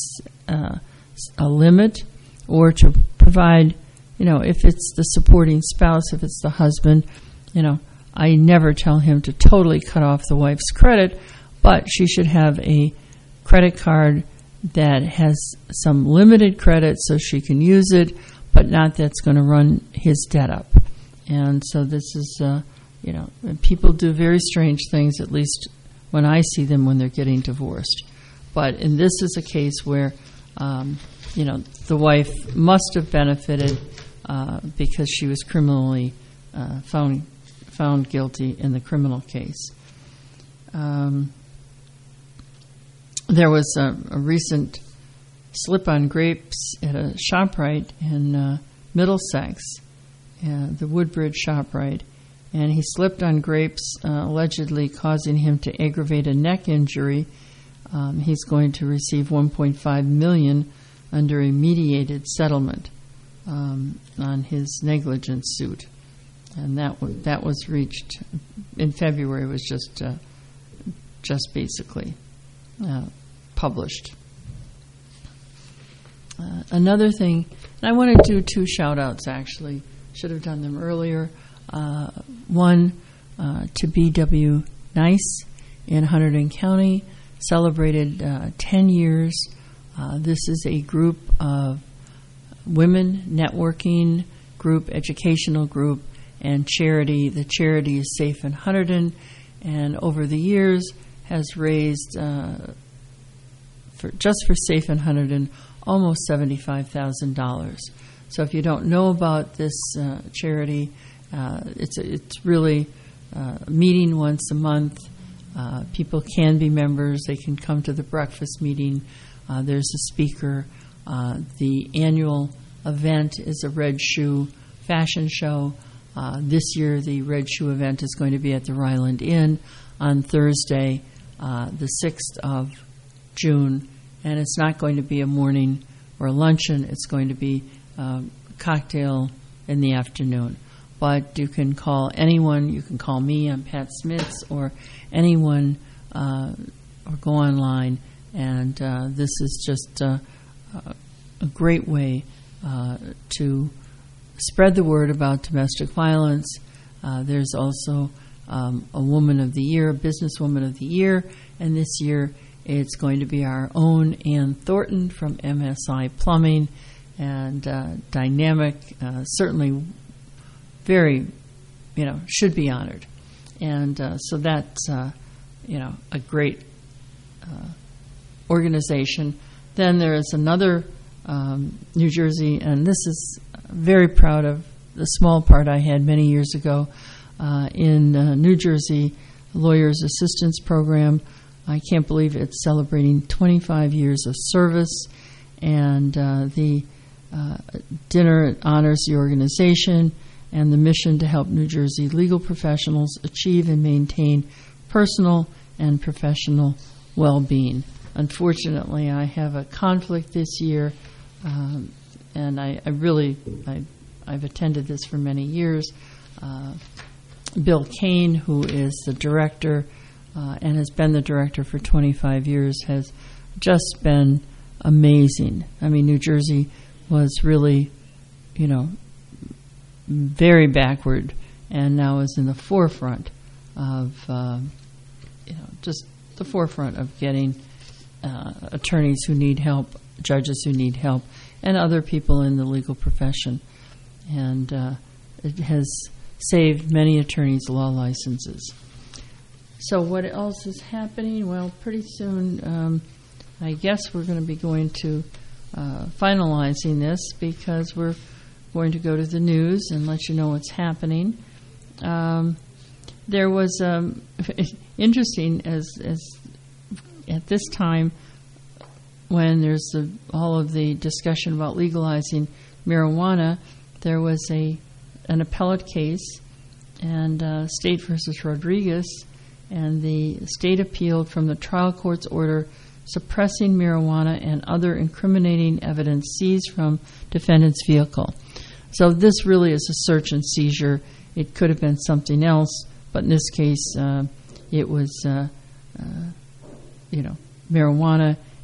uh, a limit, or to provide, you know, if it's the supporting spouse, if it's the husband, you know, I never tell him to totally cut off the wife's credit, but she should have a credit card that has some limited credit so she can use it, but not that's going to run his debt up. And so this is, uh, you know, people do very strange things, at least when I see them when they're getting divorced. But and this is a case where, um, you know, the wife must have benefited uh, because she was criminally uh, found found guilty in the criminal case. Um, there was a, a recent slip on grapes at a ShopRite in uh, Middlesex, uh, the Woodbridge ShopRite, and he slipped on grapes, uh, allegedly causing him to aggravate a neck injury. Um, he's going to receive one point five million dollars under a mediated settlement um, on his negligence suit, and that w- that was reached in February. Was just uh, just basically uh, published. Uh, another thing, and I want to do two shout-outs, actually. Should have done them earlier. Uh, one, uh, to B W Nice in Hunterdon County, celebrated uh, ten years. Uh, this is a group of women networking group, educational group, and charity. The charity is Safe in Hunterdon, and over the years has raised, uh, for just for Safe in Hunterdon, almost seventy-five thousand dollars. So if you don't know about this uh, charity, uh, it's a, it's really uh, a meeting once a month. Uh, people can be members. They can come to the breakfast meeting. Uh, there's a speaker. Uh, the annual event is a Red Shoe fashion show. Uh, this year, the Red Shoe event is going to be at the Ryland Inn on Thursday, uh, the sixth of June. And it's not going to be a morning or a luncheon. It's going to be a cocktail in the afternoon. But you can call anyone. You can call me. I'm Pat Smits, or anyone, uh, or go online. And uh, this is just uh, a great way uh, to spread the word about domestic violence. Uh, there's also um, a Woman of the Year, a Businesswoman of the Year, and this year it's going to be our own Ann Thornton from M S I Plumbing, and uh, dynamic, uh, certainly very, you know, should be honored. And uh, so that's, uh, you know, a great uh, organization. Then there is another um, New Jersey, and this is very proud of the small part I had many years ago uh, in uh, New Jersey Lawyers Assistance Program. I can't believe it's celebrating twenty-five years of service, and uh, the uh, dinner honors the organization and the mission to help New Jersey legal professionals achieve and maintain personal and professional well-being. Unfortunately, I have a conflict this year, um, and I, I really, I, I've attended this for many years. Uh, Bill Kane, who is the director uh, and has been the director for twenty-five years, has just been amazing. I mean, New Jersey was really, you know, very backward, and now is in the forefront of, uh, you know, just the forefront of getting uh, attorneys who need help, judges who need help, and other people in the legal profession. And uh, it has saved many attorneys' law licenses. So what else is happening? Well, pretty soon, um, I guess we're going to be going to uh, finalizing this, because we're going to go to the news and let you know what's happening. Um, there was um, interesting as as at this time when there's the, all of the discussion about legalizing marijuana, there was a an appellate case, and uh, State versus Rodriguez, and the state appealed from the trial court's order suppressing marijuana and other incriminating evidence seized from defendant's vehicle. So this really is a search and seizure. It could have been something else, but in this case, uh, it was, uh, uh, you know, marijuana.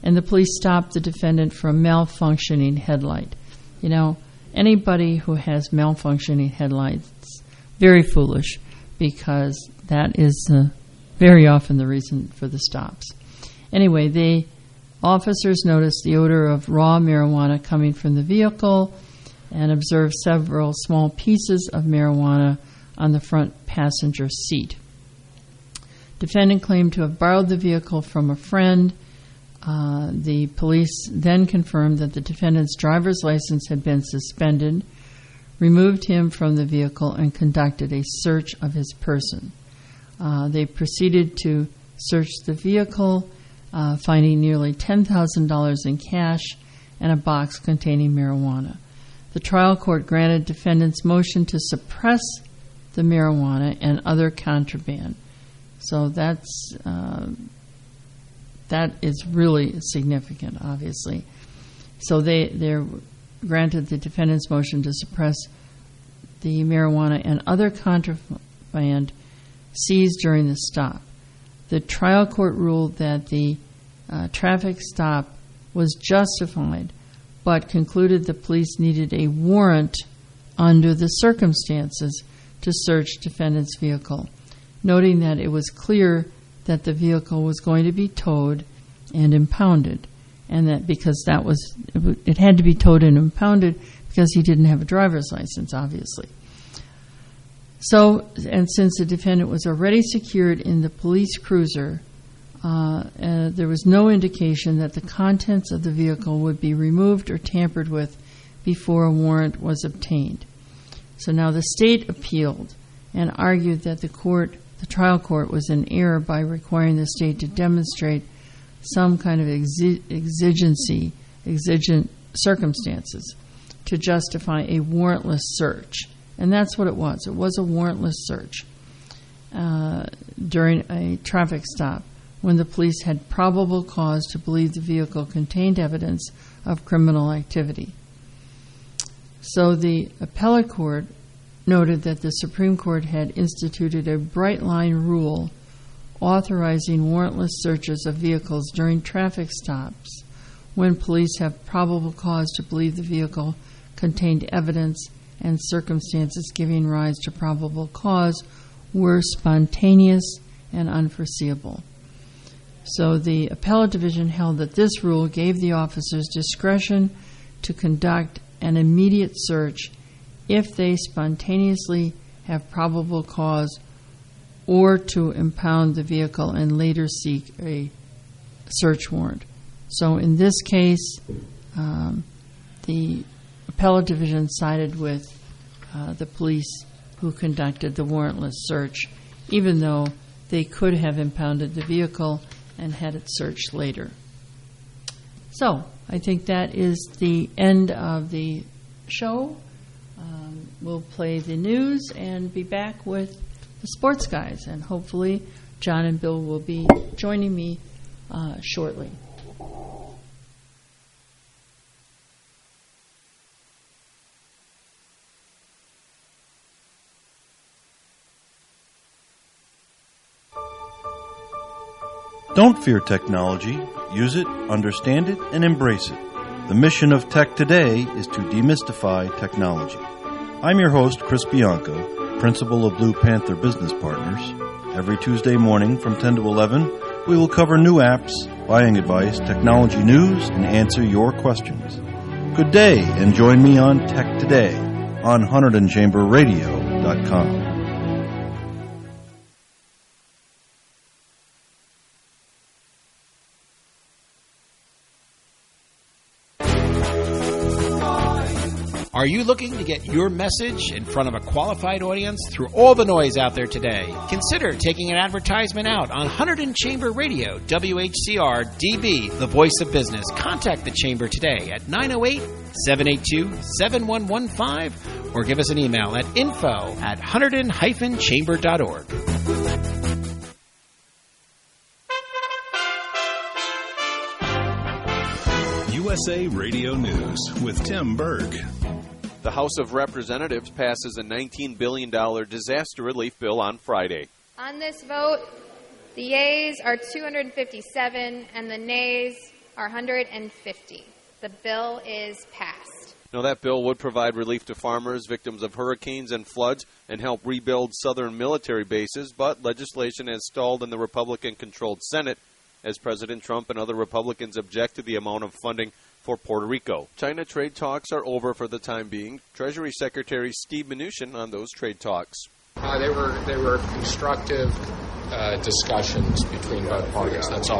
and the police stopped the defendant for a malfunctioning headlight. You know, anybody who has malfunctioning headlights, very foolish, because that is uh, very often the reason for the stops. Anyway, the officers noticed the odor of raw marijuana coming from the vehicle and observed several small pieces of marijuana on the front passenger seat. Defendant claimed to have borrowed the vehicle from a friend. Uh, the police then confirmed that the defendant's driver's license had been suspended, removed him from the vehicle, and conducted a search of his person. Uh, they proceeded to search the vehicle, uh, finding nearly ten thousand dollars in cash and a box containing marijuana. The trial court granted defendant's motion to suppress the marijuana and other contraband. So that's uh, that is really significant, obviously. So they they granted the defendant's motion to suppress the marijuana and other contraband seized during the stop. The trial court ruled that the uh, traffic stop was justified, but concluded the police needed a warrant under the circumstances to search defendant's vehicle, noting that it was clear that the vehicle was going to be towed and impounded, and that because that was, it had to be towed and impounded because he didn't have a driver's license, obviously. So, and since the defendant was already secured in the police cruiser, uh, uh, there was no indication that the contents of the vehicle would be removed or tampered with before a warrant was obtained. So now the state appealed and argued that the court, the trial court, was in error by requiring the state to demonstrate some kind of exi- exigency, exigent circumstances to justify a warrantless search. And that's what it was. It was a warrantless search uh, during a traffic stop when the police had probable cause to believe the vehicle contained evidence of criminal activity. So the appellate court noted that the Supreme Court had instituted a bright-line rule authorizing warrantless searches of vehicles during traffic stops when police have probable cause to believe the vehicle contained evidence and circumstances giving rise to probable cause were spontaneous and unforeseeable. So the appellate division held that this rule gave the officers discretion to conduct an immediate search if they spontaneously have probable cause, or to impound the vehicle and later seek a search warrant. So in this case, um, the appellate division sided with uh, the police who conducted the warrantless search, even though they could have impounded the vehicle and had it searched later. So I think that is the end of the show. Um, we'll play the news and be back with the sports guys, and hopefully John and Bill will be joining me uh, shortly. Don't fear technology. Use it, understand it, and embrace it. The mission of Tech Today is to demystify technology. I'm your host, Chris Bianco, principal of Blue Panther Business Partners. Every Tuesday morning from ten to eleven, we will cover new apps, buying advice, technology news, and answer your questions. Good day, and join me on Tech Today on Hunterdon Chamber Radio dot com. Are you looking to get your message in front of a qualified audience through all the noise out there today? Consider taking an advertisement out on Hunterdon Chamber Radio, W H C R D B, the voice of business. Contact the Chamber today at nine oh eight, seven eight two, seven one one five or give us an email at info at hunterdon dash chamber dot org. U S A Radio News with Tim Berg. The House of Representatives passes a nineteen billion dollars disaster relief bill on Friday. On this vote, the yeas are two hundred fifty-seven and the nays are one hundred fifty. The bill is passed. Now, that bill would provide relief to farmers, victims of hurricanes and floods, and help rebuild southern military bases, but legislation has stalled in the Republican-controlled Senate as President Trump and other Republicans object to the amount of funding for Puerto Rico. China trade talks are over for the time being. Treasury Secretary Steve Mnuchin on those trade talks. Uh, they were they were constructive uh, discussions between both parties. That's all.